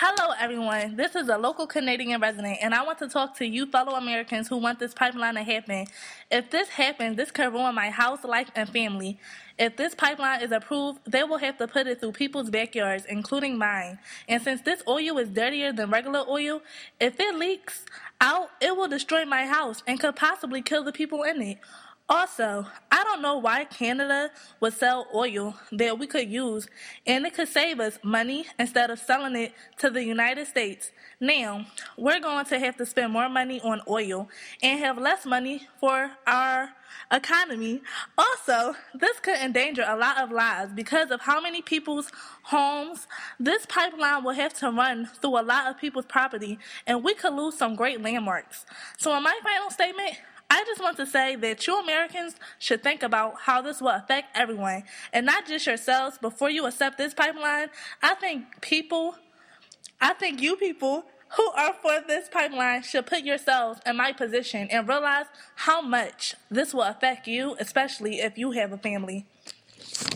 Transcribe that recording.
Hello, everyone. This is a local Canadian resident, and I want to talk to you fellow Americans who want this pipeline to happen. If this happens, this could ruin my house, life, and family. If this pipeline is approved, they will have to put it through people's backyards, including mine. And since this oil is dirtier than regular oil, if it leaks out, it will destroy my house and could possibly kill the people in it. Also, I don't know why Canada would sell oil that we could use, and it could save us money instead of selling it to the United States. Now, we're going to have to spend more money on oil and have less money for our economy. Also, this could endanger a lot of lives because of how many people's homes this pipeline will have to run through a lot of people's property, and we could lose some great landmarks. So in my final statement, I just want to say that you Americans should think about how this will affect everyone, and not just yourselves. Before you accept this pipeline, I think you people who are for this pipeline should put yourselves in my position and realize how much this will affect you, especially if you have a family.